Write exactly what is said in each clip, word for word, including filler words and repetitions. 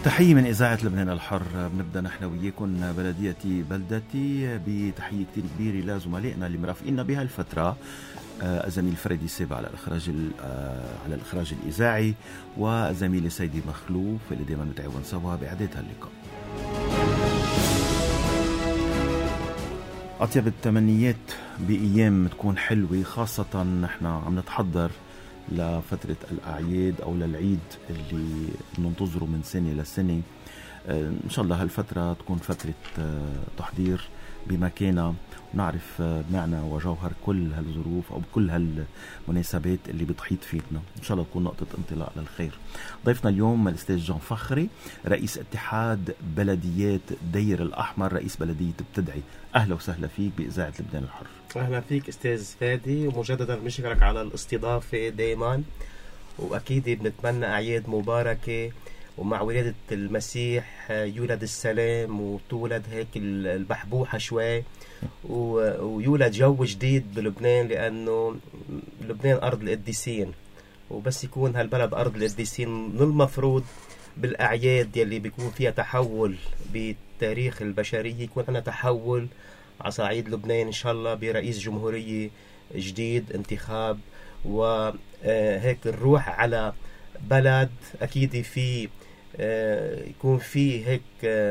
تحية من إذاعة لبنان الحر. بنبدأ نحن وياكم بلديتي بلدتي بتحية كتير كبيرة لزملائنا اللي مرافقينا بهالفترة، الزميل فريدي سيب على الإخراج على الإخراج الإذاعي، وزميلي سيدي مخلوف اللي دائما نتعاون سوا بإعداد هاللقاء. أطيب التمنيات بأيام تكون حلوة، خاصة نحن عم نتحضر لفترة الأعياد أو للعيد اللي ننتظره من سنة لسنة. إن شاء الله هالفترة تكون فترة تحضير بمكانها، ونعرف معنى وجوهر كل هالظروف أو كل هالمناسبات اللي بتحيط فينا. إن شاء الله تكون نقطة انطلاق للخير. ضيفنا اليوم الأستاذ جان فخري، رئيس اتحاد بلديات دير الأحمر، رئيس بلدية بتدعي. أهلا وسهلا فيك بإذاعة لبنان الحر. أهلا فيك أستاذ فادي، ومجددا بنشكرك على الاستضافة دايما، وأكيد بنتمنى أعياد مباركة، ومع ولادة المسيح يولد السلام وتولد هيك البحبوحة شوي، ويولد جو جديد بلبنان، لأنه لبنان أرض القديسين، وبس يكون هالبلد أرض القديسين من المفروض بالأعياد يلي بيكون فيها تحول بتاريخ البشرية يكون أنا تحول على صعيد لبنان إن شاء الله برئيس جمهورية جديد، انتخاب، وهيك نروح على بلد أكيد في يكون فيه هيك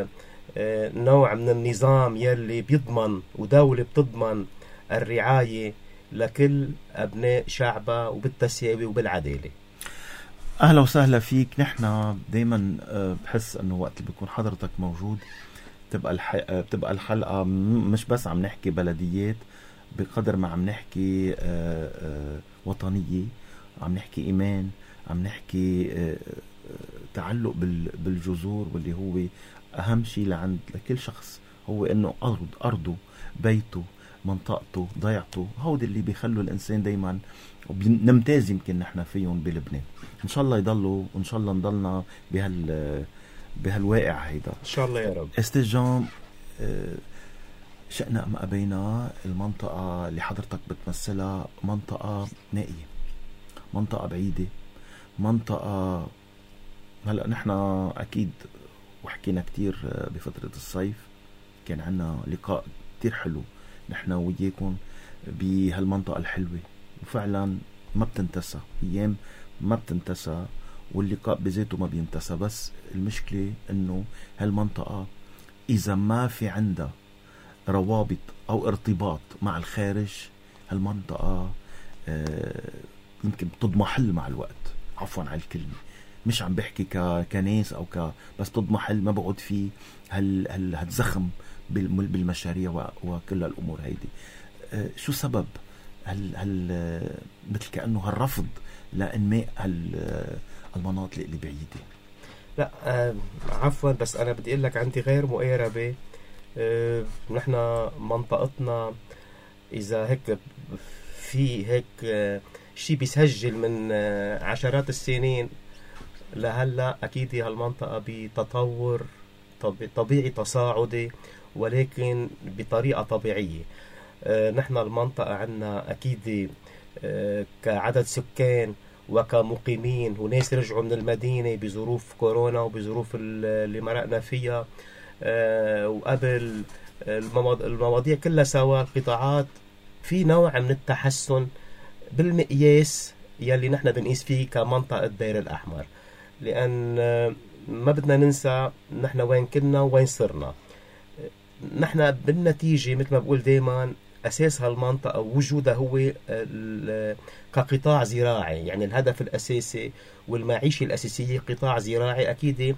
نوع من النظام يلي بيضمن، ودولة بتضمن الرعاية لكل أبناء شعبها وبالتساوي وبالعدالة. أهلا وسهلا فيك. نحن دايما بحس أنه وقت اللي بيكون حضرتك موجود بتبقى الح... بتبقى الحلقة مش بس عم نحكي بلديات، بقدر ما عم نحكي وطنية، عم نحكي إيمان، عم نحكي تعلق بالجذور، واللي هو أهم شيء لعند لكل شخص هو إنه أرض أرضه، بيته، منطقته، ضيعته. هود اللي بيخلوا الإنسان دايما نمتاز يمكن نحن فيهم بلبنان. إن شاء الله يضلوا، وإن شاء الله نضلنا بهال بهالواقع هيدا إن شاء الله يا رب. أستاذ جان، شئنا أم أبينا المنطقة اللي حضرتك بتمثلها منطقة نائية، منطقة بعيدة، منطقة هلأ نحن أكيد وحكينا كتير بفترة الصيف، كان عنا لقاء كتير حلو نحن وياكم بهالمنطقة الحلوة، وفعلا ما بتنتسى، أيام ما بتنتسى، واللقاء بذاته ما بينتسى. بس المشكلة إنه هالمنطقة إذا ما في عندها روابط أو ارتباط مع الخارج، هالمنطقة آه يمكن بتضمحل مع الوقت. عفوا على الكلمة، مش عم بحكي كناس أو ك بس تضمحل، ما بقعد فيه هال هال هالزخم بالمشاريع وكل الأمور هيدي. آه شو سبب هال هال مثل كأنه هالرفض لإنماء هالمناطق اللي بعيدة؟ لا آه عفوا، بس أنا بدي أقول لك عندي غير مقاربة. آه نحن منطقتنا إذا هيك في هيك آه شيء بيسجل من آه عشرات السنين لهلا، أكيد هالمنطقة بتطور طبيعي تصاعدي، ولكن بطريقة طبيعية. آه نحن المنطقة عنا أكيد آه كعدد سكان وكمقيمين وناس رجعوا من المدينة بظروف كورونا وبظروف اللي مرقنا فيها، آه وقبل المواضيع كلها سوا، القطاعات في نوع من التحسن بالمقياس يلي نحن بنقيس فيه كمنطقة دير الأحمر، لأن آه ما بدنا ننسى نحن وين كنا وين صرنا. نحن بالنتيجة مثل ما بقول دايما أساس هالمنطقة ووجودها هو كقطاع زراعي، يعني الهدف الأساسي والمعيشة الأساسية قطاع زراعي أكيد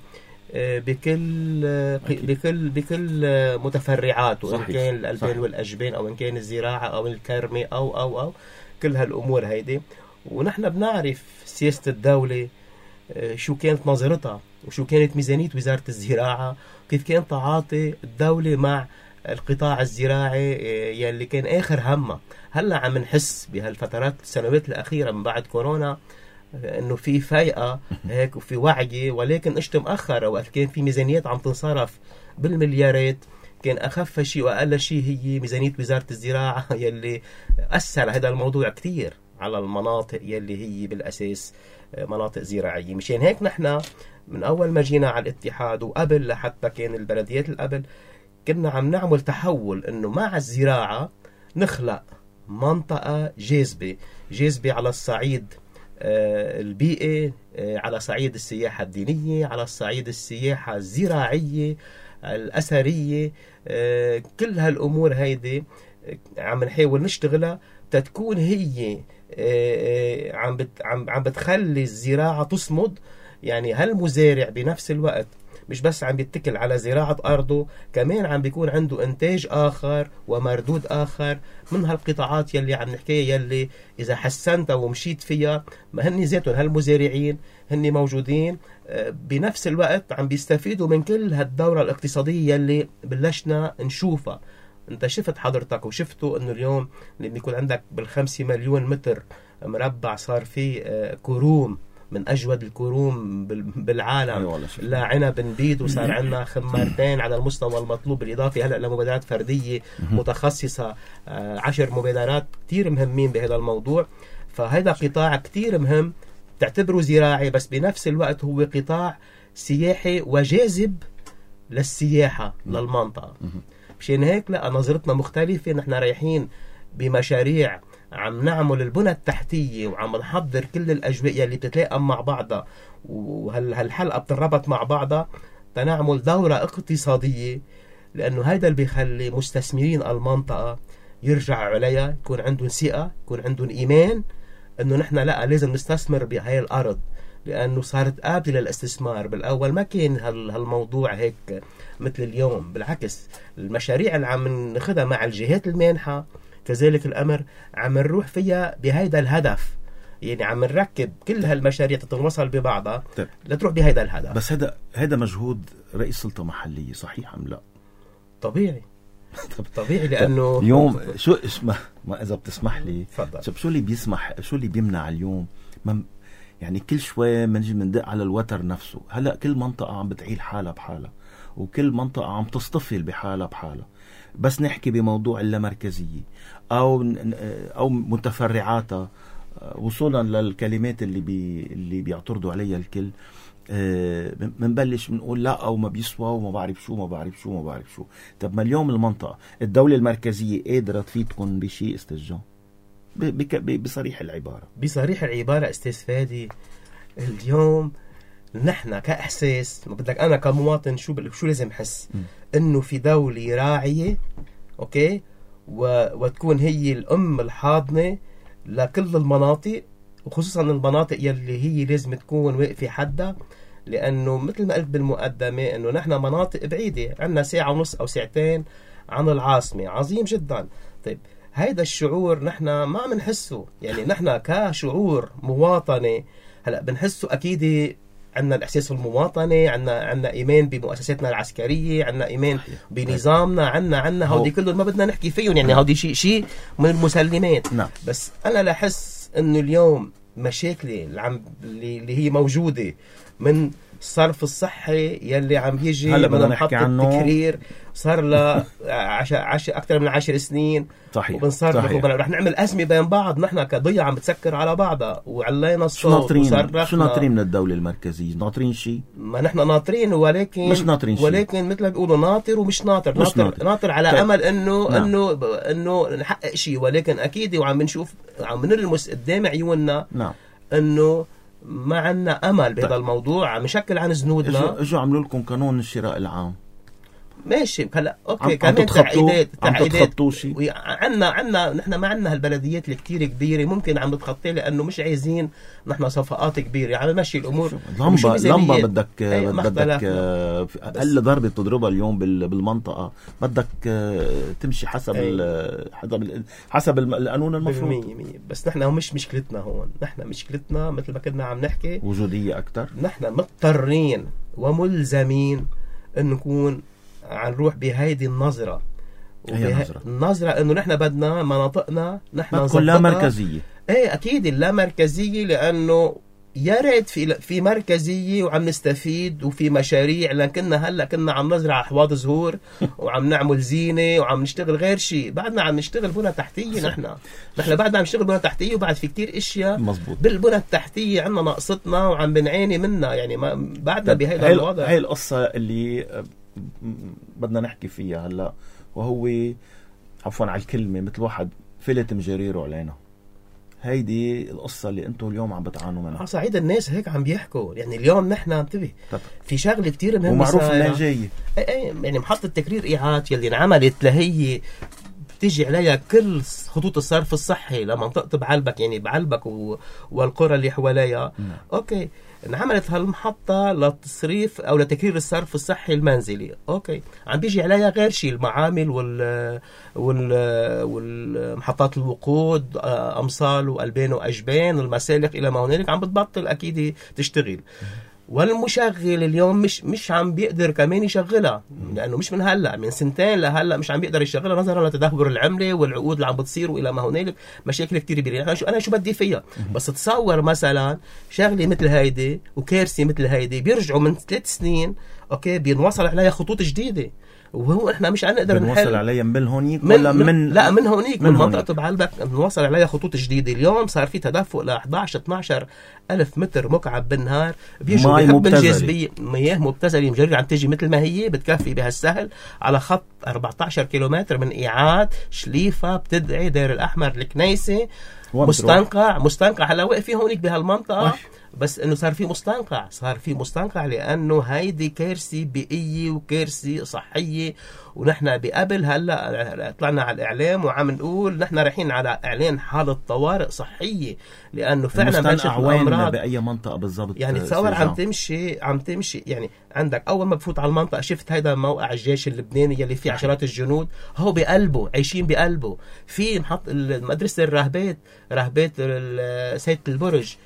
بكل بكل بكل متفرعاته، إن كان الألبان والأجبان أو إن كان الزراعة أو الكرمة أو أو أو كل هالأمور هيدي. ونحن بنعرف سياسة الدولة شو كانت نظرتها وشو كانت ميزانية وزارة الزراعة، كيف كان تعاطي الدولة مع القطاع الزراعي يلي كان آخر همه. هلا عم نحس بهالفترات السنوات الأخيرة من بعد كورونا إنه في فايقة هيك وفي وعي، ولكن إشت مؤخر. وقت كان في ميزانيات عم تنصرف بالمليارات، كان أخف شيء وأقل شيء هي ميزانية وزارة الزراعة يلي أثر هذا الموضوع كتير على المناطق يلي هي بالأساس مناطق زراعية. مشان هيك نحن من أول ما جينا على الاتحاد وقبل لحتى كان البلديات القبل كنا عم نعمل تحول إنه مع الزراعة نخلق منطقة جاذبة جاذبة على الصعيد البيئي، على صعيد السياحة الدينية، على صعيد السياحة الزراعية الأثرية. كل هالأمور هيدي عم نحاول نشتغلها تتكون هي عم بت عم عم بتخلي الزراعة تصمد. يعني هالمزارع بنفس الوقت مش بس عم بيتكل على زراعة أرضه، كمان عم بيكون عنده إنتاج آخر ومردود آخر من هالقطاعات يلي عم نحكيها، يلي إذا حسنتها ومشيت فيها ما هن ذاتهم هالمزارعين هن موجودين بنفس الوقت عم بيستفيدوا من كل هالدورة الاقتصادية يلي بلشنا نشوفها. انت شفت حضرتك وشفتوا انه اليوم لما يكون عندك بالخمسة مليون متر مربع صار في كروم من أجود الكروم بالعالم، لا عنب نبيد، وصار عندنا خمارتين على المستوى المطلوب، بالإضافة هلأ لمبادرات فردية متخصصة، عشر مبادرات كتير مهمين بهذا الموضوع. فهذا قطاع كتير مهم تعتبره زراعي بس بنفس الوقت هو قطاع سياحي وجاذب للسياحة للمنطقة. مشان هيك لا نظرتنا مختلفة، نحن رايحين بمشاريع عم نعمل البنى التحتية وعم نحضر كل الأجواء اللي بتتلائم مع بعضها، وهالحلقة بتربط مع بعضها تنعمل دورة اقتصادية، لأنه هذا اللي بيخلي مستثمرين المنطقة يرجع عليها، يكون عندهم ثقة، يكون عندهم إيمان أنه نحن لا لازم نستثمر بهاي الأرض، لأنه صارت قابلة للاستثمار. بالأول ما كان هالموضوع هيك مثل اليوم، بالعكس المشاريع اللي عم ناخدها مع الجهات المانحة كذلك الأمر عم نروح فيها بهيدا الهدف، يعني عم نركب كل هالمشاريع تتواصل ببعضها طيب. لتروح بهيدا الهدف. بس هذا هذا مجهود رئيس سلطة محلية، صحيح أم لا؟ طبيعي طبيعي لأنه اليوم شو اسمه ما إذا بتسمح لي فضل. شو اللي بيسمح شو اللي بيمنع اليوم ما يعني كل شوي منجي مندق على الوتر نفسه. هلأ كل منطقة عم بتعيل حالها بحالها، وكل منطقة عم تصطفل بحالها بحالها. بس نحكي بموضوع اللامركزية أو أو متفرعاتها وصولا للكلمات اللي بي اللي بيعترضوا عليها الكل، بنبلش بنقول لا أو ما بيسوى وما بعرف شو ما بعرف شو ما بعرف شو. طب ما اليوم المنطقة الدولة المركزية قادرة تفيدكم بشيء استجام بصريح العبارة بصريح العبارة استاذ فادي. اليوم نحن كإحساس بدك أنا كمواطن شو شو لازم حس إنه في دولة راعية أوكي و... وتكون هي الأم الحاضنة لكل المناطق، وخصوصا المناطق يلي هي لازم تكون واقفة حدها، لأنه مثل ما قلت بالمقدمة إنه نحن مناطق بعيدة، عندنا ساعة ونص أو ساعتين عن العاصمة، عظيم جدا. طيب هيدا الشعور نحن ما عم نحسه، يعني نحن كشعور مواطنة هلا بنحسه أكيد. عندنا الإحساس المواطنة، عندنا عندنا إيمان بمؤسساتنا العسكرية، عندنا إيمان بنظامنا، عندنا عندنا هودي كلهم ما بدنا نحكي فيهم، يعني هودي شيء شيء من المسلمات. نعم. بس أنا لاحس إنه اليوم مشاكلي اللي عم اللي هي موجودة من الصرف الصحي يلي عم يجي من محطة التكرير صار له عش... عش... أكثر من عشر سنين صحيح. وبنصرف رح نعمل أزمة بين بعض، نحن كضيعة عم بتسكر على بعضها وعلينا الصوت وصرفنا. شو ناطرين من الدولة المركزية؟ ناطرين شيء؟ ما نحن ناطرين ولكن مش ناطرين شيء، ولكن مثل ما بيقولوا ناطر ومش ناطر. مش ناطر, ناطر. ناطر على طيب. أمل إنه نعم. إنه إنه نحقق شيء، ولكن أكيد وعم بنشوف عم نلمس قدام عيوننا نعم. إنه ما عنا أمل بهذا طيب. الموضوع، عم يشكل عن زنودنا. اجوا عملوا لكم قانون الشراء العام، ماشي هلا اوكي عم كمان تعقيدات عم تتخطوا شيء. عنا عنا نحن ما عنا هالبلديات الكتير كبيرة ممكن عم بتخطي، لأنه مش عايزين نحن صفقات كبيرة، عم نمشي الأمور. لمبة لمبة بدك أيه بدك أقل ضربة تضربها اليوم بالمنطقة بدك تمشي حسب أيه. حسب حسب القانون المفروض. مية مية. بس نحن مش مشكلتنا هون، نحن مشكلتنا مثل ما كنا عم نحكي وجودية أكتر. نحن مضطرين وملزمين أن نكون عن نروح بهيدي النظرة، وبه... النظرة انه نحن بدنا مناطقنا نحن نظبطها لا مركزية. ايه اكيد اللا مركزية، لانه يا ريت في في مركزيه وعم نستفيد وفي مشاريع، لان كنا هلا كنا عم نزرع احواض زهور وعم نعمل زينه وعم نشتغل غير شيء، بعدنا عم نشتغل بنى تحتيه. نحن نحن بعدنا عم نشتغل بنى تحتيه، وبعد في كتير اشياء مزبوط بالبنى التحتيه عندنا ناقصتنا وعم بنعاني منها، يعني ما بعدنا بهذا الوضع. هاي القصه اللي بدنا نحكي فيها هلا، وهو عفوا على الكلمه مثل واحد فلت مجريره علينا. هيدي القصة اللي انتم اليوم عم بتعانوا منها. اه صعيد الناس هيك عم بيحكوا، يعني اليوم نحن انتبه في شغله كتير مهمه ومعروف انها جايه. اي اي يعني محطة تكرير ايعات يلي انعملت لهي بتيجي عليها كل خطوط الصرف الصحي لمنطقة بعلبك، يعني بعلبك و... والقرى اللي حواليها. نعم. اوكي انعملت هالمحطة لتصريف او لتكرير الصرف الصحي المنزلي. اوكي عم بيجي عليها غير شيء المعامل وال وال والمحطات الوقود، امصال والبان واجبان، المسالك الى ما هنالك عم بتبطل اكيد تشتغل. والمشغل اليوم مش مش عم بيقدر كمان يشغلها، لانه مش من هلا، من سنتين لهلا مش عم بيقدر يشغلها نظرا لتدهور العمله والعقود اللي عم بتصير والى ما هنالك مشاكل كثير كبيره. انا شو انا شو بدي فيها؟ بس تصور مثلا شغله مثل هيدي وكارثه مثل هيدي بيرجعوا من ثلاث سنين اوكي بينوصل عليها خطوط جديده، وهو احنا مش عم نقدر نحل. بنوصل عليها من هونيك ولا من, من لا من هونيك من, من منطقه بعلبك بنوصل عليها خطوط جديده. اليوم صار في تدفق ل احد عشر اثني عشر الف متر مكعب بالنهار، بيجوا بحب الجاذبيه، مياه مبتذله مجرد عم تيجي مثل ما هي بتكفي بهالسهل على خط أربعة عشر كيلومتر من ايعات شليفه بتدعي دير الاحمر الكنيسه مستنقع مستنقع هلا وقف فيه هونيك بهالمنطقه أوش. بس انه صار في مستنقع صار في مستنقع لانه هيدي كارثه بيئيه وكارثه صحيه. ونحن بقبل هلا طلعنا على الاعلام وعم نقول نحن رايحين على اعلان حاله طوارئ صحيه، لانه فعلا بلشت الامراض باي منطقه بالضبط. يعني تصور عم تمشي عم تمشي يعني عندك اول ما بفوت على المنطقه شفت هيدا موقع الجيش اللبناني يلي فيه عشرات الجنود، هو بقلبه عايشين بقلبه في محط مدرسه الراهبات راهبات سيد البرج،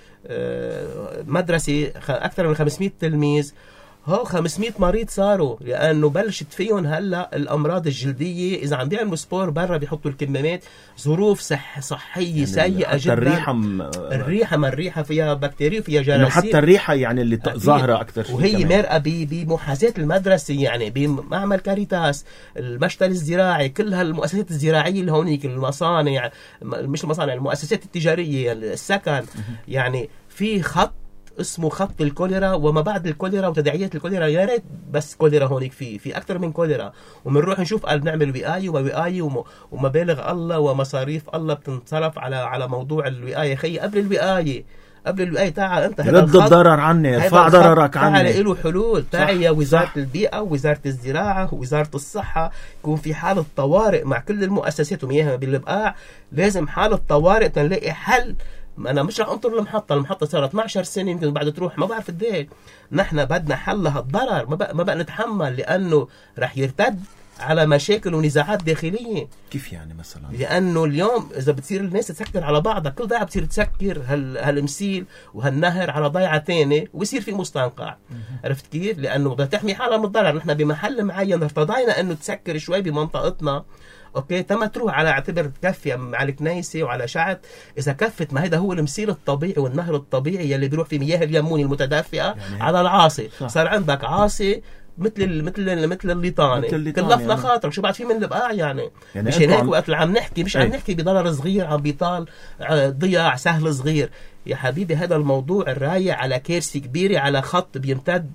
مدرسة أكثر من خمسمئة تلميذ، هو خمسمئة مريض صاروا لأنه بلشت فيهم هلا الأمراض الجلدية. إذا عم بيعملوا سبور برا بيحطوا الكمامات، ظروف صح صحية يعني سيئة جدا. الريحة م... الريحة ما الريحة فيها بكتيريا وفيها جراثيم، حتى الريحة يعني اللي ظاهرة أكثر شيء، وهي مرقة بمحاذاة المدرسة، يعني بمعمل كاريتاس، المشتل الزراعي، كل هالمؤسسات الزراعية اللي هونيك، المصانع مش المصانع المؤسسات التجارية، السكن، يعني في خط اسمه خط الكوليرا وما بعد الكوليرا وتداعيات الكوليرا. يا ريت بس كوليرا هونيك في في اكثر من كوليرا، وبنروح نشوف قال بنعمل وقايه ووقايه ومبالغ الله ومصاريف الله بتنصرف على على موضوع الوقايه. خي قبل الوقايه قبل الوقايه تعال انت رد الضرر عني، ارفع ضررك عني، تعال له حلول. تعال يا وزاره البيئه ووزاره الزراعه ووزاره الصحه، يكون في حاله طوارئ مع كل المؤسسات ومياها بالبقاع، لازم حاله طوارئ تنلاقي حل. انا مش رح انطر المحطه، المحطه صارت اثني عشر سنه يمكن بعد تروح ما بعرف قديش. نحن بدنا حل لهالضرر، ما بقى ما بقى نتحمل، لانه رح يرتد على مشاكل ونزاعات داخليه. كيف يعني مثلا؟ لانه اليوم اذا بتصير الناس تسكر على بعضها، كل ضيعه بتصير تسكر هال هالمسيل وهالنهر على ضيعه ثانيه ويصير في مستنقع. عرفت كيف؟ لانه بدها تحمي حالها من الضرر. نحن بمحل معين ارتضينا انه تسكر شوي بمنطقتنا، اوكي تما تروح على اعتبر تكفي على الكنيسه وعلى شعب. اذا كفت ما هذا هو المسير الطبيعي والنهر الطبيعي يلي بيروح في مياه اليمون المتدافئه يعني على العاصي. صح. صار عندك عاصي مثل مثل مثل الليطاني، كلفنا يعني. خاطرك شو بعد في من البقاع يعني, يعني مش هيك عم... وقت عم نحكي مش عم نحكي بضرر صغير عم بيطال ضياع سهل صغير يا حبيبي. هذا الموضوع الرايح على كارثه كبيره على خط بيمتد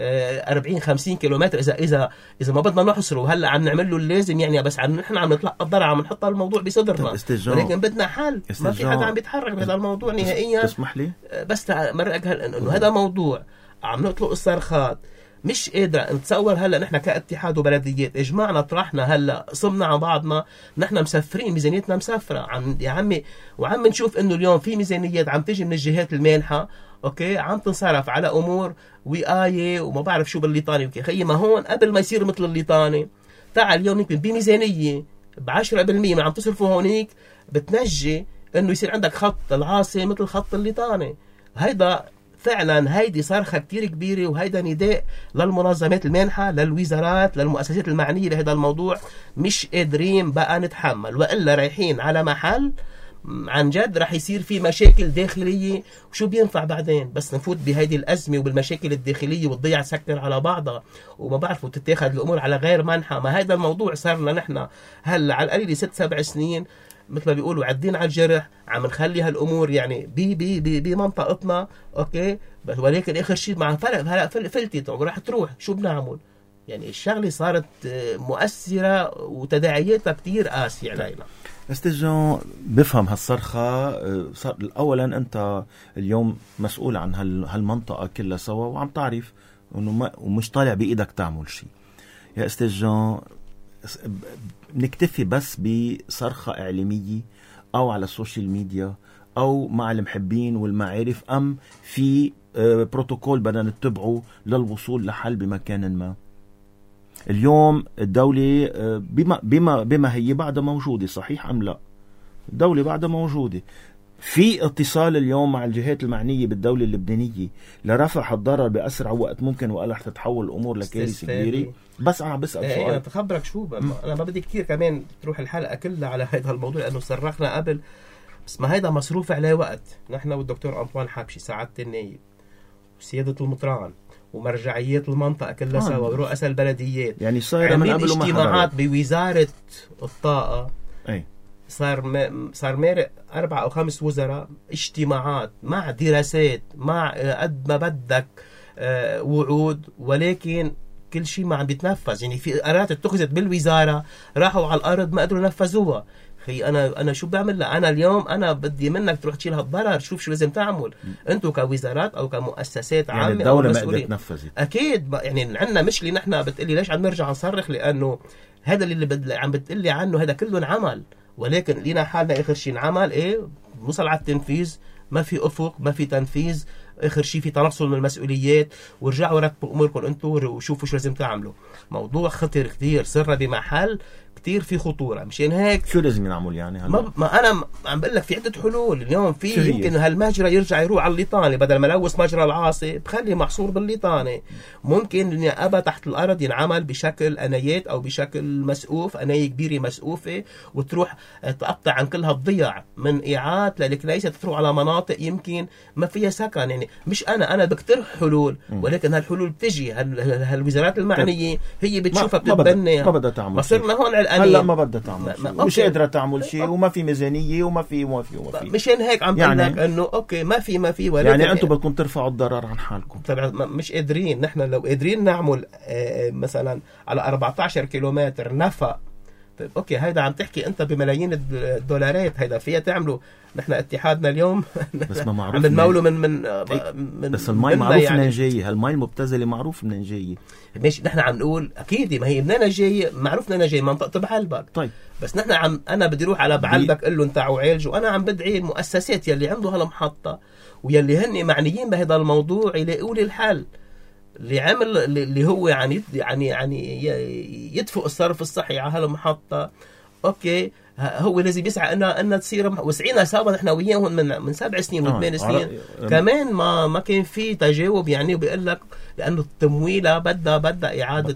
أربعين خمسين كيلومتر. اذا اذا اذا ما بدنا نحصره هلا عم نعمل له اللازم يعني، بس عم نحن عم نتلقى الضرر عم نحط الموضوع بصدرنا، ولكن بدنا حل. ما في حدا عم بيتحرك بهذا الموضوع نهائيا. تسمح لي بس مرقك انه هذا موضوع عم نطلق الصرخات مش قادرة نتصور. هلا نحن كاتحاد وبلديات اجمعنا طرحنا هلا صمنا على بعضنا، نحن مسافرين ميزانيتنا مسافرة عم يا عمي، وعم نشوف انه اليوم في ميزانيات عم تيجي من الجهات المانحة اوكي عم تنصرف على امور وقايه وما بعرف شو بالليطاني وكي. خيي ما هون قبل ما يصير مثل الليطاني، تعال اليوم يمكن بميزانيه ب عشرة بالمئة ما عم تصرفوا هونيك بتنجي انه يصير عندك خط العاصي مثل خط الليطاني. هيدا فعلا هيدي صرخه كتير كبيره، وهيدا نداء للمنظمات المانحه، للوزارات، للمؤسسات المعنيه بهذا الموضوع. مش قادرين بقى نتحمل، والا رايحين على محل عن جد رح يصير في مشاكل داخلية، وشو بينفع بعدين بس نفوت بهيدي الأزمة وبالمشاكل الداخلية وتضيع سكر على بعضها وما بعرف وتتاخد الأمور على غير منحى. ما هذا الموضوع صار لنا نحن هلا على القليل ست سبع سنين مثل ما بيقولوا عدين على الجرح، عم نخلي هالامور يعني بي بي بي بمنطقتنا اوكي، بس ولكن اخر شيء مع فرق هلا فلتت وراح تروح شو بنعمل؟ يعني الشغله صارت مؤثره وتداعياتها كتير قاسيه علينا. استاذ جون بفهم هالصرخه. صار اولا انت اليوم مسؤول عن هالمنطقه كلها سوا وعم تعرف انه ما ومش طالع بايدك تعمل شيء. يا استاذ جون نكتفي بس بصرخة إعلامية أو على السوشيال ميديا أو مع المحبين والمعارف، أم في بروتوكول بدنا نتبعه للوصول لحل بمكان ما؟ اليوم الدولة بما, بما, بما هي بعدها موجودة، صحيح أم لا؟ الدولة بعدها موجودة. في اتصال اليوم مع الجهات المعنية بالدولة اللبنانية لرفع الضرر بأسرع وقت ممكن وقال رح تتحول الأمور لكارثة كبيرة. بس أنا بسأل ايه سؤال. أنا تخبرك شو أنا ما بدي كتير كمان تروح الحلقة كلها على هذا الموضوع لأنه صرخنا قبل، بس ما هيدا مصروف عليه وقت. نحن والدكتور أنطوان حبشي سعادة النايب وسيادة المطران ومرجعيات المنطقة كلها سوا ورؤساء البلديات يعني صايرة من قبل ما اجتماعات بوزارة الطاقة. أي صار م... صار مارق أربع أو خمس وزراء اجتماعات مع دراسات مع قد ما بدك آه وعود، ولكن كل شيء ما عم بيتنفذ. يعني في قرارات اتخذت بالوزارة راحوا على الأرض ما قدروا ينفذوها. خي أنا أنا شو بعمل لها؟ أنا اليوم أنا بدي منك تروح تشيل هالضرر، شوف شو لازم تعمل أنتوا كوزارات أو كمؤسسات عامة. يعني الدولة ما قدرت تنفذت أكيد. يعني عندنا مشكلة نحن. بتقلي ليش عم نرجع نصرخ؟ لأنه هذا اللي بد... عم بتقلي عنه هذا كله انعمل، ولكن لينا حالنا آخر شيء انعمل إيه؟ وصل على التنفيذ، ما في أفق، ما في تنفيذ، آخر شيء في تنصل من المسؤوليات. ورجعوا رتبوا أموركم أنتوا وشوفوا شو لازم تعملوا. موضوع خطر كتير، صرنا بمحل كتير في خطورة. مشان هيك شو لازم نعمل يعني هلا؟ ما, ما أنا عم بقول لك في عدة حلول اليوم. في يمكن هالمجرى يرجع يروح على الليطانة بدل ما لوث مجرى العاصي بخليه محصور بالليطانة. ممكن النقابة تحت الأرض ينعمل بشكل أنايات أو بشكل مسقوف، أناية كبيرة مسقوفة وتروح تقطع عن كل هالضياع من إيعات للكنيسة تروح على مناطق يمكن ما فيها سكن. يعني مش أنا أنا بقترح حلول، ولكن هالحلول بتجي هالوزارات المعنية هي بتشوفها بتتبنى. ما بدها تعمل. صرنا هون على هلا ما بدها تعمل شيء، مش قادرة تعمل شيء، وما في ميزانية وما في وما في وما في. مشان هيك عم بقول لك انه اوكي ما في ما في ولكن يعني انتم بدكم ترفعوا الضرر عن حالكم. طبعا مش قادرين. نحن لو قادرين نعمل مثلا على أربعة عشر كيلومتر نفق، طيب اوكي هيدا عم تحكي انت بملايين الدولارات، هيدا فيها تعمله. نحن اتحادنا اليوم بس ما معروف عم نموله من من, من بس المي معروف يعني منين جاي. هالمي المبتذله معروف منين جاي. ماشي نحن عم نقول اكيد ما هي منين جاي، معروف منين جاي، منطقه بعلبك. طيب بس نحن عم انا بدي اروح على بعلبك قل لهم تعوا عالجوا. انا عم بدعي المؤسسات يلي عنده هالمحطه ويلي هن معنيين بهذا الموضوع يلاقوا لي الحل اللي عمل اللي هو يعني يعني يعني يدفق الصرف الصحي على هالمحطه. اوكي هو لازم يسعى ان ان تصير وسعينا سوا نحن وياهم من من سبع سنين وثمان سنين آه. كمان ما ما كان في تجاوب. يعني وبيقول لك لانه التمويله بدها بدها اعاده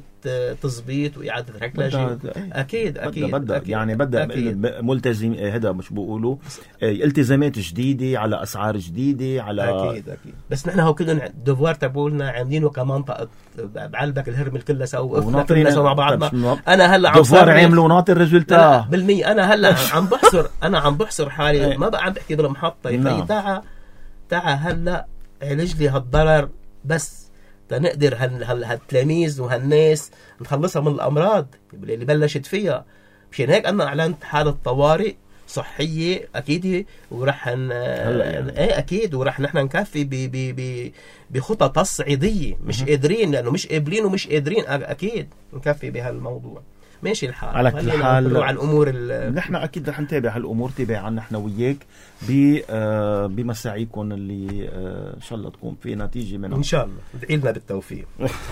تظبيط واعاده ركلجه. اكيد اكيد بدها يعني بدها ملتزم. هذا مش بيقولوا التزامات جديده على اسعار جديده على اكيد اكيد. بس نحن هو كلهم الدفوار تبعولنا عاملينه كمنطقه بعلبك الهرمل كلها سوا وقفنا كلنا سوا مع بعضنا. انا هلا عم صار عاملوا ناطر ريزلتا بالمية. انا هلا عم بحصر انا عم بحصر حالي ما بقى عم بحكي بالمحطه. يعني تعا تعا هلا عالج لي هالضرر بس تنقدر هالتلاميذ وهالناس نخلصها من الامراض اللي بلشت فيها. مشان هيك انا اعلنت حاله طوارئ صحيه اكيد ورح ن... يعني. ايه اكيد ورح نحن نكفي ب ب ب بخطه تصعيديه. مش قادرين لانه مش قابلين ومش قادرين اكيد نكفي بهالموضوع. ماشي الحال على كل حال على الامور نحن اكيد رح نتابع هالامور تبعا نحن وياك ب آه بمساعيكم اللي آه ان شاء الله تكون في نتيجه منها ان شاء الله. ادعي لنا بالتوفيق.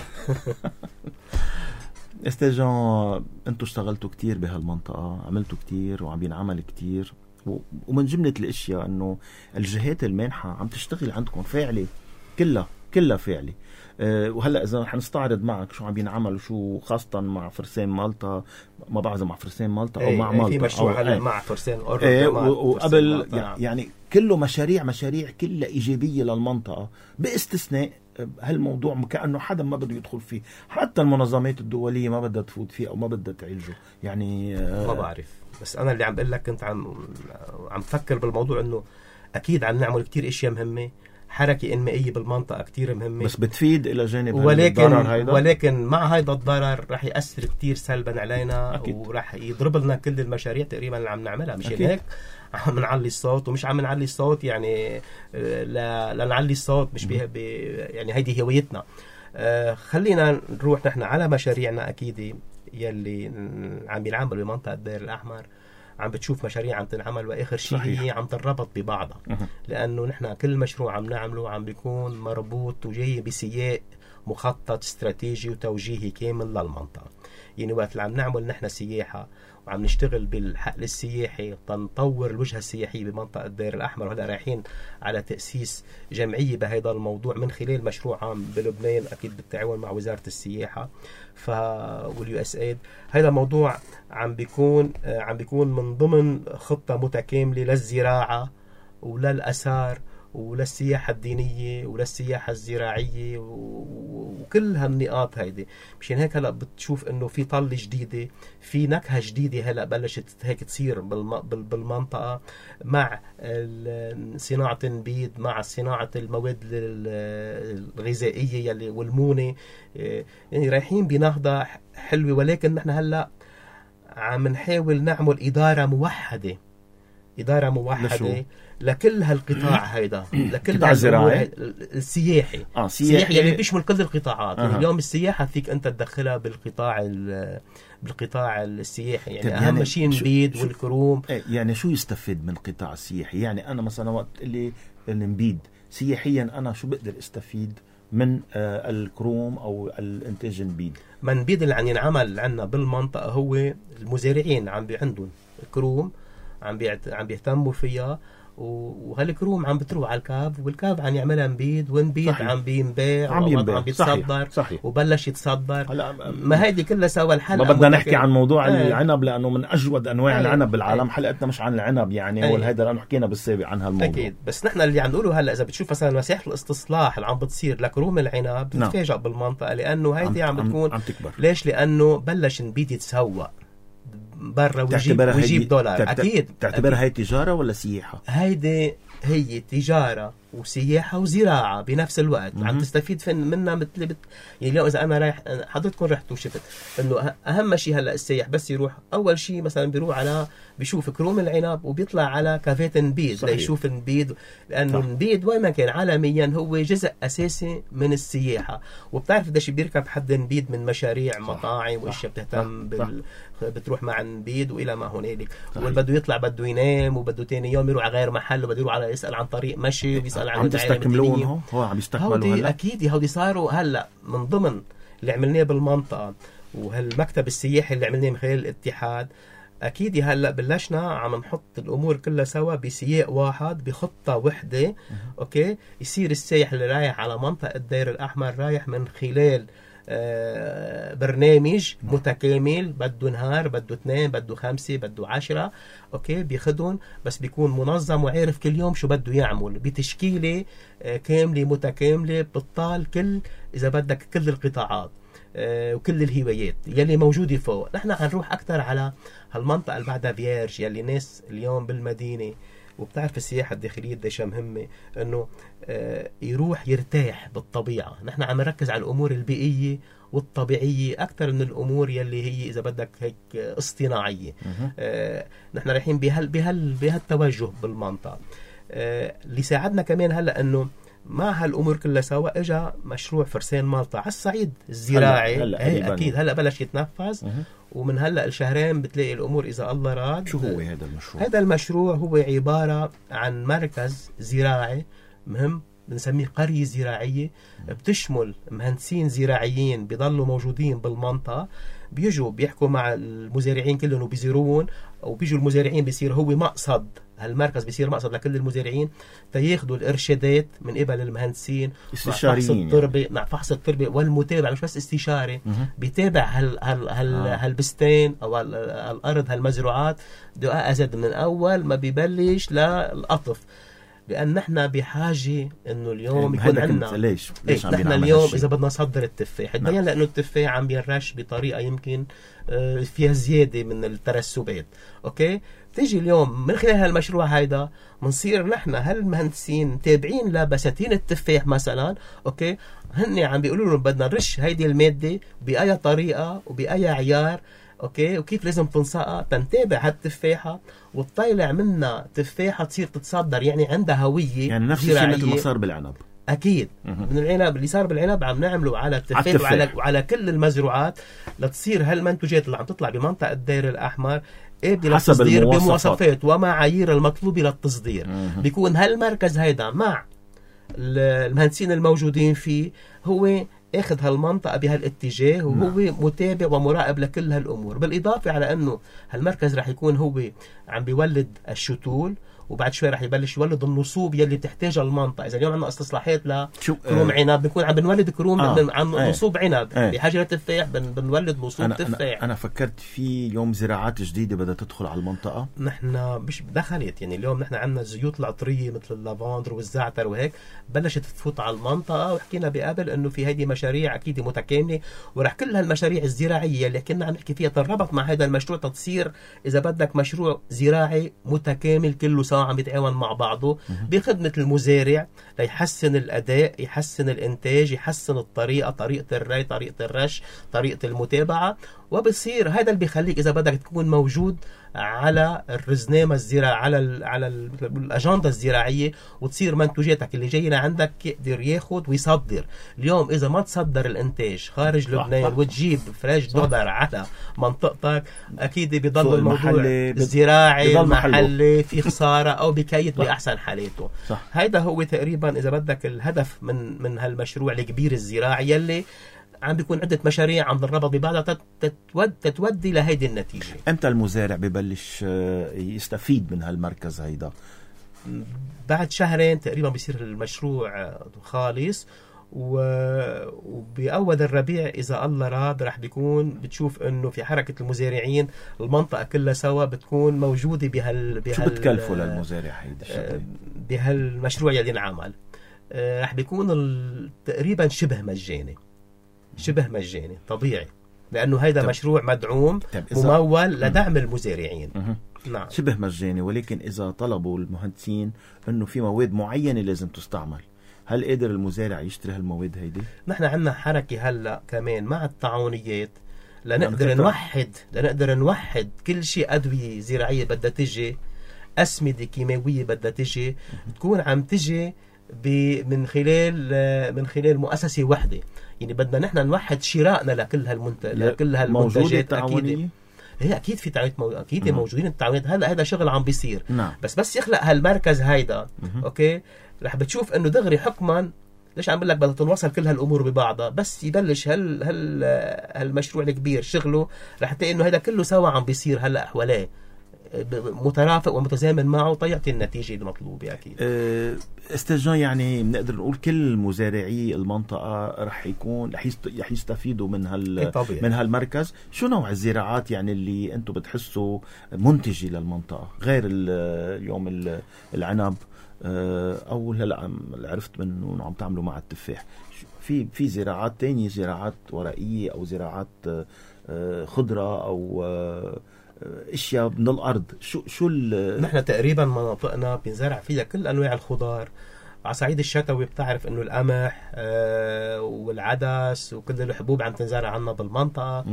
استاذ جون انتم اشتغلتوا كتير بهالمنطقه، عملتوا كتير وعم ينعمل كتير، ومن جمله الاشياء انه الجهات المانحه عم تشتغل عندكم فاعله كلها كلها فعلي. أه وهلا اذا حنستعرض معك شو عم بينعمل وشو خاصه مع فرسان مالطا، ما بعرف مع فرسان مالطا او ايه مع ايه مالطا، في مشروع هلا ايه مع فرسان أوروبا ايه مع وقبل فرسان مالطا. يعني كله مشاريع مشاريع كلها ايجابيه للمنطقه، باستثناء هالموضوع كأنه حدا ما بده يدخل فيه، حتى المنظمات الدولية ما بدها تفوت فيه أو ما بدها تعالجه يعني. ما بعرف، بس أنا اللي عم بقول لك كنت عم عم فكر بالموضوع إنه أكيد عم نعمل كتير إشياء مهمة، حركة إنمائية بالمنطقة كتير مهمة، بس بتفيد إلى جانب ولكن هيدا. ولكن مع هيدا الضرر رح يأثر كتير سلبا علينا أكيد. ورح يضرب لنا كل المشاريع تقريبا اللي عم نعملها. مشان أكيد. هيك عم نعلي الصوت، ومش عم نعلي الصوت يعني لا لنعلي الصوت، مش بي يعني هيدي هوايتنا. آه خلينا نروح نحن على مشاريعنا. أكيد يلي عم ينعمل بمنطقة الدير الأحمر، عم بتشوف مشاريع عم تنعمل، واخر شيء هي عم تنربط ببعضها، لانه نحن كل مشروع عم نعمله عم بيكون مربوط وجاي بسياق مخطط استراتيجي وتوجيهي كامل للمنطقه. يعني وقت اللي عم نعمل نحن سياحه وعم نشتغل بالحقل السياحي تنطور الوجهه السياحيه بمنطقه الدير الاحمر، وهلا رايحين على تاسيس جمعيه بهذا الموضوع من خلال مشروع عام بلبنان، اكيد بالتعاون مع وزاره السياحه ف واليو اس ايد. هذا موضوع عم بيكون عم بيكون من ضمن خطه متكامله للزراعه وللاثار وللسياحة الدينية وللسياحة الزراعية وكل هالنقاط هيدي. مشان هيك هلأ بتشوف انه في طلة جديدة، في نكهة جديدة هلأ بلشت هيك تصير بالمنطقة مع صناعة النبيد، مع صناعة المواد الغذائية يلي والمونة، يعني رايحين بنهضة حلوة. ولكن نحن هلأ عم نحاول نعمل إدارة موحدة، إدارة موحدة لكل هالقطاع هيدا، لكل الزراعي السياحي اه سياحي يعني بيشمل كل القطاعات. آه. يعني اليوم السياحة فيك أنت تدخلها بالقطاع بالقطاع السياحي، يعني أهم يعني شيء النبيد والكروم. يعني شو يستفيد من القطاع السياحي؟ يعني أنا مثلا وقت اللي النبيد سياحيا أنا شو بقدر استفيد من آه الكروم أو الانتاج النبيد؟ من النبيد اللي عم ينعمل عندنا بالمنطقة هو المزارعين عم بي عندهم كروم عم عم بيهتموا فيها، وهالكروم عم بتروح على الكاف، والكاف عم يعملها نبيد، ونبيد صحيح. عم بينباع عم, عم بيتصدر صحيح. وبلش يتصدر. ما هيدي كلها سوا الحلقة. ما بدنا نحكي عن موضوع آه. العنب لأنه من أجود أنواع آه. العنب بالعالم. آه. حلقتنا مش عن العنب يعني هو آه. هيدا لأنه حكينا بالسابق عن هالموضوع أكيد. بس نحن اللي عم نقوله هلا إذا بتشوف مثلا مساحة الاستصلاح اللي عم بتصير لكروم العنب بتتفاجئ نعم. بالمنطقة، لأنه هيدي عم, عم بتكون عم تكبر. ليش؟ لأنه بلش نبيد يتسوق برا ويجيب, ويجيب دولار. تعتبر أكيد تعتبرها هي تجارة ولا سياحة؟ هيدي هي تجارة وسياحة وزراعة بنفس الوقت. م- عم تستفيد منها مثل بت... يعني اليوم إذا أنا رايح حضرتكم رحت وشفت إنه أهم شيء هلأ السياح بس يروح أول شيء مثلا بيروح على بيشوف كروم العنب وبيطلع على كافيت نبيد ليشوف نبيد، لأنه نبيد وين ما كان عالميا هو جزء أساسي من السياحة. وبتعرف قديش بيركب حد نبيد من مشاريع مطاعم واشياء بتهتم بال... بتروح مع نبيد وإلى ما هنالك. واللي بده يطلع بده ينام وبده تاني يوم يروح على غير محل وبده يروح على يسأل عن طريق مشي ويسأل عن عم تستكملون هو هو عم يستكملوا هلا أكيد. هودي صاروا هلا من ضمن اللي عملناه بالمنطقة وهالمكتب السياحي اللي عملناه من خلال الاتحاد. أكيد هلا بلشنا عم نحط الأمور كلها سوا بسياق واحد بخطة وحدة. أوكي يصير السائح اللي رايح على منطقة الدير الأحمر رايح من خلال آه برنامج متكامل، بده نهار بده اثنين بده خمسة بده عشرة. اوكي بياخدهم بس بيكون منظم وعارف كل يوم شو بده يعمل بتشكيلة آه كاملة متكاملة بتطال كل اذا بدك كل القطاعات آه وكل الهوايات يلي موجودة فوق. نحن حنروح اكثر على هالمنطقة اللي بعدها فيرج يلي ناس اليوم بالمدينة وبتعرف السياحة الداخلية قديش مهمة انه آه يروح يرتاح بالطبيعة. نحن عم نركز على الامور البيئية والطبيعية اكثر من الامور يلي هي اذا بدك هيك اصطناعية. آه نحن رايحين بهال بهال بهالتوجه بالمنطقة. آه اللي ساعدنا كمان هلا انه مع هالامور كلها سوا اجى مشروع فرسان مالطا على الصعيد الزراعي. هلأ هلأ اكيد هلا بلش يتنفذ أه. ومن هلا الشهرين بتلاقي الامور اذا الله راد. شو هو هذا المشروع؟ هذا المشروع هو عباره عن مركز زراعي مهم بنسميه قريه زراعيه بتشمل مهندسين زراعيين بيضلوا موجودين بالمنطقه، بيجوا بيحكوا مع المزارعين كلهم وبيزورون، وبيجوا المزارعين بيصير هو مقصد هالمركز بيصير مقصد لكل المزارعين تياخدوا الارشادات من قبل المهندسين مع فحص التربه يعني. مع فحص التربه والمتابعه، مش بس استشاري، بيتابع هال هال هال آه. هالبستان او هالارض هالمزروعات دقائق ازيد من اول ما بيبلش للقطف، لأن نحن بحاجة إنه اليوم يكون عندنا ليش ليش عم نحن اليوم إذا بدنا نصدر التفاح تبين نعم. لأنه التفاح عم بينرش بطريقة يمكن فيها زيادة من الترسبات. أوكي، تيجي اليوم من خلال هالمشروع هيدا منصير نحن هالمهندسين تابعين لبساتين التفاح مثلا، أوكي، هن عم بيقولوا لهم بدنا نرش هيدي المادة بأي طريقة وبأي عيار، اوكي، وكيف لازم تنسقى تنتابع هالتفاحه وتطلع منها تفاحه تصير تتصدر، يعني عندها هويه، يعني نفس الشيء مثل ما صار بالعنب. اكيد من العنب اللي صار بالعنب عم نعمله على التفاح وعلى وعلى كل المزروعات، لتصير هالمنتوجات اللي عم تطلع بمنطقه الدير الاحمر قابله للتصدير بمواصفات ومعايير المطلوبه للتصدير. بيكون هالمركز هيدا مع المهندسين الموجودين فيه هو اخذ هالمنطقة بهالاتجاه، وهو متابع ومراقب لكل هالامور، بالاضافة على انه هالمركز رح يكون هو عم بيولد الشتول، وبعد شوي رح يبلش يولد النصوب يلي بتحتاجها المنطقة. إذا اليوم عندنا استصلاحات لكروم آه عنب بنكون عم بنولد كروم آه عن آه نصوب عنب آه بحاجة للتفاح بن بنولد نصوب أنا تفاح. أنا, أنا فكرت في يوم زراعات جديدة بدها تدخل على المنطقة. نحن مش دخلت، يعني اليوم نحن عندنا الزيوت العطرية مثل اللافندر والزعتر وهيك بلشت تفوت على المنطقة، وحكينا بقبل إنه في هيدي مشاريع أكيد متكاملة، ورح كل هالمشاريع الزراعية اللي كنا عم نحكي فيها تربط مع هذا المشروع تصير إذا بدك مشروع زراعي متكامل كله سوا عم يتعاون مع بعضه بخدمة المزارع ليحسن الأداء، يحسن الإنتاج، يحسن الطريقة، طريقة الري، طريقة الرش، طريقة المتابعة، وبصير هذا اللي بيخليك إذا بدك تكون موجود على الرزنامة الزراعية، على ال على ال الأجندة الزراعية، وتصير منتوجاتك اللي جاية لعندك يقدر ياخد ويصدر. اليوم إذا ما تصدر الإنتاج خارج لبنان وتجيب فريش دولار على منطقتك، أكيد بيضل الموضوع الزراعي محلي في خسارة أو بكيت بأحسن حالاته. هيدا هو تقريبا إذا بدك الهدف من من هالمشروع الكبير الزراعي يلي عم بيكون عدة مشاريع عم نربط ببعضها تتود تتودي لهيدي النتيجة. امتى المزارع ببلش يستفيد من هالمركز هيدا؟ بعد شهرين تقريبا بيصير المشروع خالص، وبأول الربيع إذا الله راد رح بيكون بتشوف إنه في حركة المزارعين المنطقة كلها سوا بتكون موجودة بهال بهال شو بتكلفوا للمزارع هيدا بهالمشروع يلي انعمل؟ رح بيكون تقريبا شبه مجاني، شبه مجاني طبيعي، لأنه هيدا مشروع مدعوم ممول لدعم المزارعين. نعم. شبه مجاني، ولكن إذا طلبوا المهندسين أنه في مواد معينة لازم تستعمل، هل قادر المزارع يشتري هالمواد هيدي؟ نحن عندنا حركة هلأ كمان مع التعاونيات لنقدر نوحد لنقدر نوحد كل شيء أدوية زراعية بدها تجي، أسمدة كيماوية بدها تجي، تكون عم تجي من خلال من خلال مؤسسة واحدة. يعني بدنا نحن نوحد شرائنا لكل هالمنت لكل هالمنتجات. أكيد هي أكيد في تعاونات مو... أكيد مم. موجودين التعاونات. هلا هذا شغل عم بيصير. نعم. بس بس يخلق هالمركز هيدا مم. أوكي رح بتشوف إنه دغري حكما ليش عم بقول لك بدها تنوصل كل هالأمور ببعضها، بس يبلش هال هال هالمشروع الكبير شغله رح تلاقي إنه هذا كله سوا عم بيصير هلا حواليه مترافق ومتزامن معه، طيعتي النتيجة المطلوبة. أكيد استاذ، يعني بنقدر نقول كل مزارعي المنطقة رح يكون رح يستفيدوا من هال من هالمركز. شو نوع الزراعات يعني اللي أنتم بتحسوا منتجة للمنطقة غير اليوم العنب أو هلا عرفت منه إنه عم تعملوا مع التفاح؟ في في زراعات تانية، زراعات ورقية أو زراعات خضرة أو اشياء من الارض؟ شو شو نحن تقريبا مناطقنا بنزرع فيها كل انواع الخضار. على صعيد الشتوي بتعرف انه القمح آه والعدس وكل الحبوب عم تنزرع عنا بالمنطقه.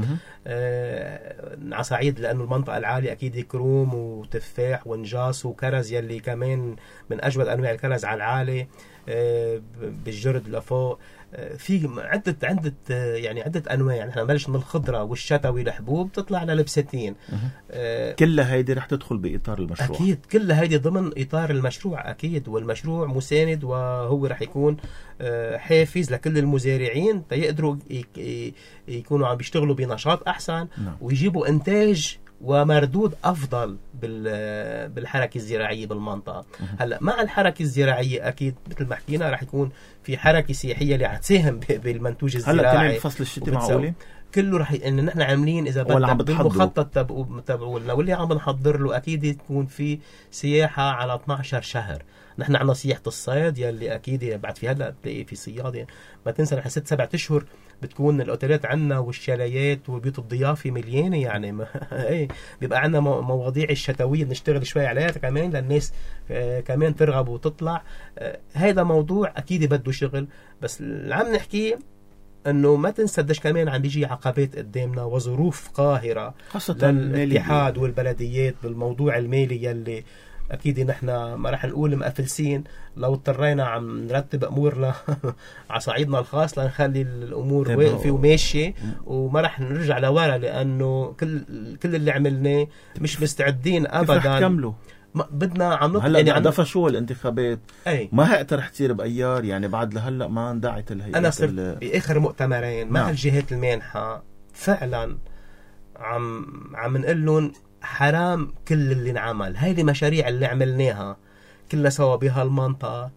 آه على صعيد لانه المنطقه العاليه اكيد كروم وتفاح ونجاص وكرز يلي كمان من اجود انواع الكرز على العالي. آه بالجرد لفوق في عدة عدة يعني عدة أنواع. نحن نبلش من الخضرة والشتوي الحبوب تطلع للبستين. أه كلها هيدي رح تدخل بإطار المشروع. أكيد كلها هيدي ضمن إطار المشروع أكيد، والمشروع مساند وهو رح يكون حافز لكل المزارعين تيقدروا يكونوا عم بيشتغلوا بنشاط أحسن. نعم. ويجيبوا إنتاج ومردود أفضل بالحركة الزراعية بالمنطقة. هلا مع الحركة الزراعية أكيد مثل ما حكينا رح يكون في حركة سياحية اللي حتساهم بالمنتوج الزراعي. هلا كمان فصل الشتاء معقولة كله رح ي... ان نحن عاملين اذا بدنا بالمخطط تبعو تبعولنا واللي عم نحضر له اكيد يكون في سياحه على اثنعش شهر. نحن عندنا سياحه الصيد يلي اكيد بعد في هلا بتلاقي في صياد، ما تنسى نحن ست سبعة اشهر بتكون الاوتيلات عندنا والشاليات وبيوت الضيافه مليانه يعني ما... ايه بيبقى عندنا مواضيع الشتويه بنشتغل شوي عليها كمان للناس آه كمان ترغب وتطلع. آه هذا موضوع اكيد بده شغل، بس اللي عم نحكيه انه ما تنسى قديش كمان عم بيجي عقبات قدامنا وظروف قاهره خاصه للاتحاد والبلديات بالموضوع المالي يلي اكيد نحن ما راح نقول مقفلسين، لو اضطرينا عم نرتب امورنا على صعيدنا الخاص لنخلي الامور واقفه وماشيه وما راح نرجع لورا، لانه كل كل اللي عملناه مش مستعدين ابدا كملوا. بدنا عم نطلع هلا يعني دفشوا الانتخابات أي. ما هيقدر رح تصير بايار يعني بعد لهلا ما اندعت الهيئه. انا صرت باخر مؤتمرين مع نعم. الجهات المانحه فعلا عم عم نقول لهم حرام كل اللي انعمل، هاي المشاريع اللي عملناها كلها سوا بهالمنطقه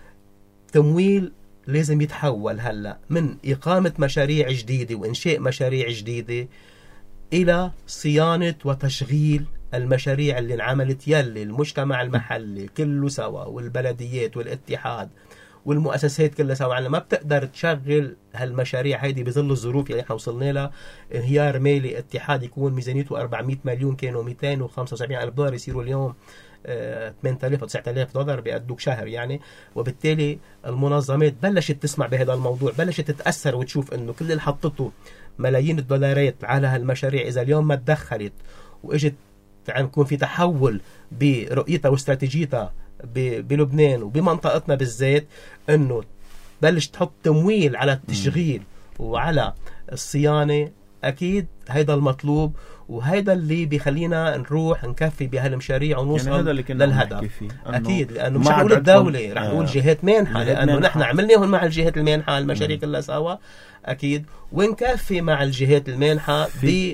تمويل لازم يتحول هلا من اقامه مشاريع جديده وانشاء مشاريع جديده الى صيانه وتشغيل المشاريع اللي انعملت يلي المجتمع المحلي كله سوا والبلديات والاتحاد والمؤسسات كلها سوا ما بتقدر تشغل هالمشاريع هيدي بظل الظروف اللي احنا وصلنا لها. انهيار مالي اتحاد يكون ميزانيته أربعمية مليون كانوا مئتين وخمسة وسبعين ألف دولار يصيروا اليوم ثمانية آلاف وتسعة آلاف دولار بيأدوك شهر يعني. وبالتالي المنظمات بلشت تسمع بهذا الموضوع، بلشت تتأثر وتشوف انه كل اللي حطته ملايين الدولارات على هالمشاريع اذا اليوم ما تدخلت واجت عم يكون في تحول برؤيتها واستراتيجيتها بلبنان وبمنطقتنا بالذات، انه بلش تحط تمويل على التشغيل وعلى الصيانه. اكيد هيدا المطلوب وهيدا اللي بيخلينا نروح نكفي بهالمشاريع ونوصل يعني للهدف. اكيد لانه مش نقول الدوله رح نقول جهات مانحه، لانه نحن عملناهم مع الجهات المانحه المشاريع كلها سوا اكيد، ونكفي مع الجهات المانحه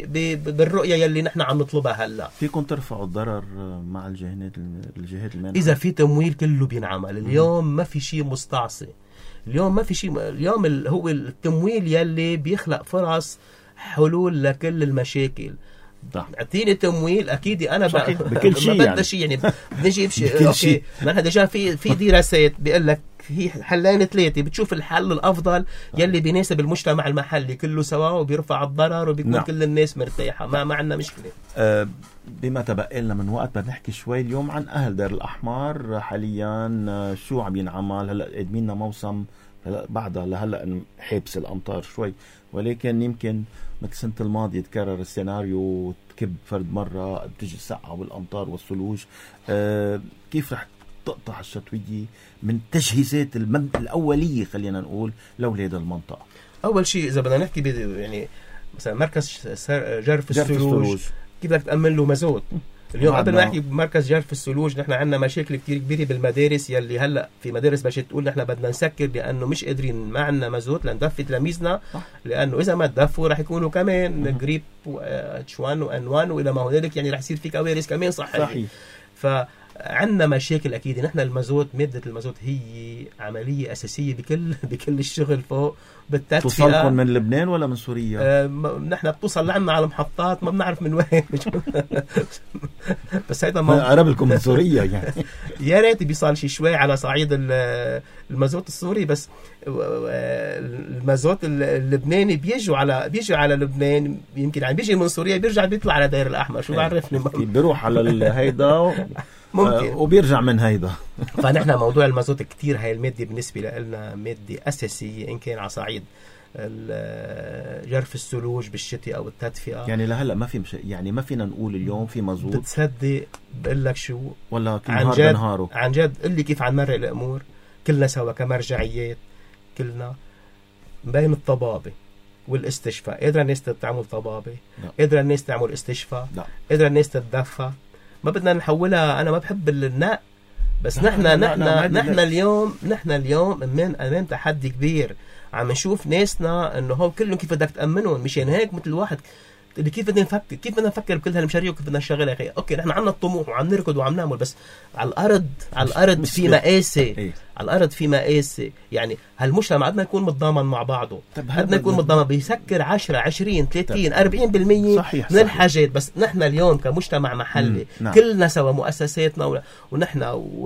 بالرؤيه يلي نحن عم نطلبها هلا. فيكم ترفعوا الضرر مع الجهات الجهات المانحه اذا في تمويل كله بينعمل. اليوم ما في شيء مستعصي، اليوم ما في شيء، اليوم هو التمويل يلي بيخلق فرص حلول لكل المشاكل. اعطيني تمويل اكيد انا بكل شيء ما بدي شيء يعني بنجيب شيء اوكي. نحن ديجا في في دراسات بيقول لك هي حلين ثلاثه بتشوف الحل الافضل يلي بيناسب المجتمع المحلي كله سوا وبيرفع الضرر وبيكون نعم. كل الناس مرتاحه، ما ما عندنا مشكله. أه بما تبقى لنا من وقت بدنا نحكي شوي اليوم عن اهل دير الاحمر حاليا. شو عم ينعمل هلا؟ قدمنا موسم هلا بعدها لهلا حابس الامطار شوي، ولكن يمكن مثل السنة الماضية تكرر السيناريو، تكب فرد مرة بتجي السقعة والأمطار والثلوج. أه كيف رح تقطع الشتوية من تجهيزات المد الأولية خلينا نقول لأولاد المنطقة؟ أول شيء إذا بدنا نحكي يعني مثلا مركز جرف الثلوج كيف بدك تأمن له مازوت؟ اليوم قبل ما نحكي بمركز جرف الثلوج نحن عندنا مشاكل كتير كبيرة بالمدارس يلي هلا في مدارس باش تقول نحن بدنا نسكر لأنه مش قادرين ما عندنا مازوت لندفي تلاميذنا، لأنه إذا ما تدفوا رح يكونوا كمان جريب اتش واحد وان واحد وإلى ما هنالك، يعني رح يصير في كوارث كمان صحية. صحيح. فعندنا مشاكل أكيد. نحن المازوت مادة المازوت هي عملية أساسية بكل بكل الشغل فوق بالتدفئة. توصلكم من لبنان ولا من سوريا؟ آه نحن بتوصل لعنا على المحطات ما بنعرف من وين بس هيدا ما قرب لكم من سوريا يعني يا ريت بيصل شي شوي على صعيد المازوت السوري، بس المازوت اللبناني بيجوا على بيجوا على لبنان، يمكن عم بيجي من سوريا بيرجع بيطلع على دير الأحمر. شو بعرفني بيروح على الهيدا ممكن وبيرجع من هيدا. فنحن موضوع المازوت كتير هاي المادة بالنسبة لنا مادة أساسية إن كان على صعيد جرف الثلوج بالشتاء أو التدفئة. يعني لهلا ما في مش... يعني ما فينا نقول اليوم في مازوت. بتصدق بقول لك شو ولا عن جد بنهاره. عن جد قل لي كيف عن مرق الأمور كلنا سوا كمرجعيات، كلنا بين الطبابة والاستشفاء قادرة الناس تعمل طبابة، قادرة الناس تعمل استشفاء، قادرة الناس تتدفى. ما بدنا نحولها، أنا ما بحب النق، بس نحن نحن نحن اليوم نحن اليوم أمام أمام تحدي كبير. عم نشوف ناسنا إنه هو كلهم كيف بدك تأمنهم، مشان هيك مثل واحد اللي كيف بدنا نفكر كيف بدنا نفكر بكل هالمشاريع وكيف بدنا نشغلها. اخي اوكي نحن عندنا الطموح وعم نركض وعم نعمل، بس على الارض على الارض في مقاسه. إيه؟ على الارض في مقاسه. يعني هالمجتمع بدنا نكون متضامن مع بعضه، بدنا نكون متضامن بيسكر عشرة عشرين ثلاثين أربعين بالمية صحيح من صحيح. الحاجات. بس نحن اليوم كمجتمع محلي نعم. كلنا سوا مؤسساتنا ونحن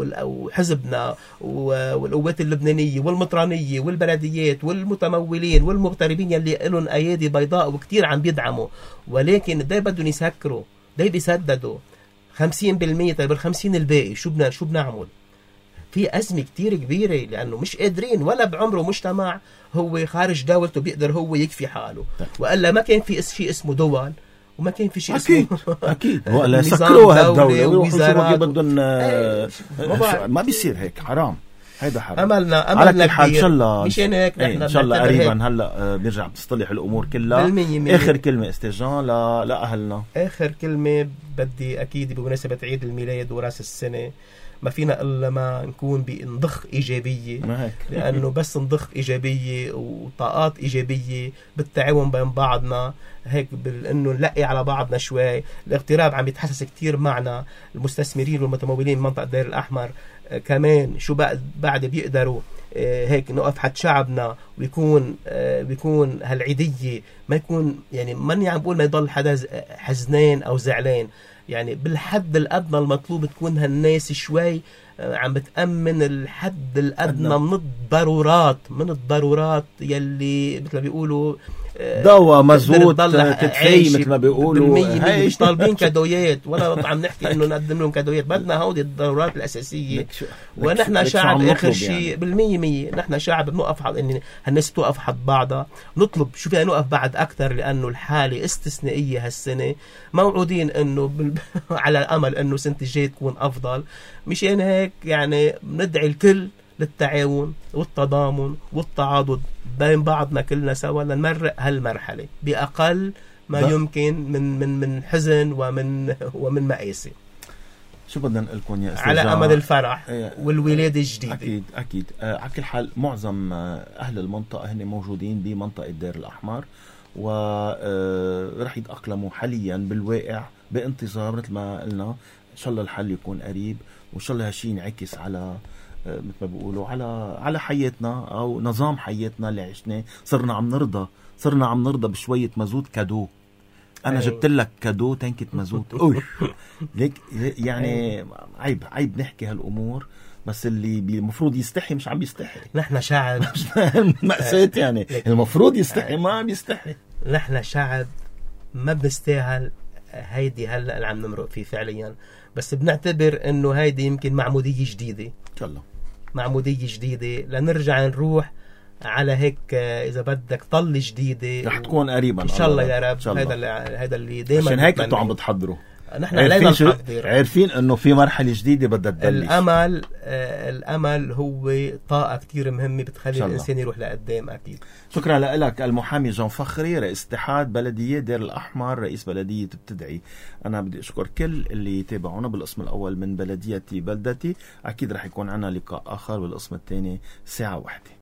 وحزبنا والقوات اللبنانيه والمطرانيه والبلديات والمتمولين والمغتربين يلي لهم ايادي بيضاء وكتير عم بيدعموا، ولكن ده بدهم يسكروا، ده بيسددوا خمسين بالمية. طيب الخمسين الباقي شو بدنا شو بنعمل؟ في أزمة كتير كبيرة لأنه مش قادرين، ولا بعمره مجتمع هو خارج دولته بيقدر هو يكفي حاله، وإلا ما كان في شيء اسمه دول وما كان في شيء أكيد اسمه أكيد ولا سكروها الدولة ووزارات بدهم. ايه ما بيصير هيك، حرام، هيدا حرام. املنا املنا كبير. ان شاء الله مشان هيك ايه نحن ان شاء الله قريبا هلا بيرجع بتصطلح الامور كلها. بالمية اخر كلمه استجان لا لاهلنا. اخر كلمه بدي اكيد بمناسبه عيد الميلاد وراس السنه ما فينا الا ما نكون بنضخ ايجابيه، لانه بس نضخ ايجابيه وطاقات ايجابيه بالتعاون بين بعضنا هيك بانه نلقي على بعضنا شوي. الاغتراب عم يتحسس كتير معنا، المستثمرين والمتمولين من منطقه الدير الاحمر آه كمان شو بعد بعد بيقدروا آه هيك نقف حد شعبنا ويكون آه بيكون هالعيديه ما يكون يعني ماني عم بقول ما يضل حدا حزنان او زعلان، يعني بالحد الأدنى المطلوب تكون هالناس شوي عم بتأمن الحد الأدنى من الضرورات من الضرورات يلي مثل ما بيقولوا دواء مزود تدفي مثل ما بيقولوا. مش طالبين كادويات ولا عم نحكي انه نقدم لهم كادويات، بدنا هودي الضرورات الأساسية. ونحن شعب آخر شيء يعني. بالمية مية نحن شعب بنوقف حد إن هالناس توقف حد بعضها، نطلب شو فينا نوقف بعد أكتر لأنه الحالة استثنائية هالسنة، موعودين إنه بال... على الأمل إنه سنة الجاي تكون أفضل. مشان هيك يعني ندعي الكل للتعاون والتضامن والتعاضد بين بعضنا كلنا سوا لنمرق هالمرحلة بأقل ما يمكن من من من حزن ومن ومن مآسي. شو بدنا نقول لكم يا استاذ؟ على امل الفرح والولاده الجديده. اكيد اكيد. آه على كل حال معظم آه اهل المنطقه هن موجودين بمنطقه الدير الاحمر ورح يتاقلموا حاليا بالواقع بانتظار مثل ما قلنا ان شاء الله الحل يكون قريب، وان شاء الله هالشيء ينعكس على مثل ما بيقولوا على على حياتنا او نظام حياتنا اللي عشناه. صرنا عم نرضى صرنا عم نرضى بشويه مازوت كادو. انا أي. جبت لك كادو تنكة مازوت. ليك يعني عيب عيب نحكي هالامور، بس اللي المفروض يستحي مش عم يستحي. نحن شعب مأساة يعني المفروض يستحي ما عم يستحي. نحن شعب ما بنستاهل هيدي هلا اللي عم نمرق فيه فعليا، بس بنعتبر انه هيدي يمكن معمودية جديدة ان شاء الله، معمودية جديدة لنرجع نروح على هيك اذا بدك طل جديدة رح تكون قريبا ان شاء الله يا رب. هذا اللي هذا اللي دائما عشان هيك انتم عم بتحضروا. نحن علينا نحضر، عارفين انه في مرحله جديده بدها تبلش. الامل آه الامل هو طاقه كتير مهمه بتخلي الانسان يروح لقدام. اكيد. شكرا لك المحامي جان فخري، رئيس اتحاد بلديه دير الاحمر، رئيس بلديه بتدعي. انا بدي اشكر كل اللي يتابعونا بالقسم الاول من بلديتي بلدتي. اكيد رح يكون عنا لقاء اخر بالقسم الثاني ساعه واحده.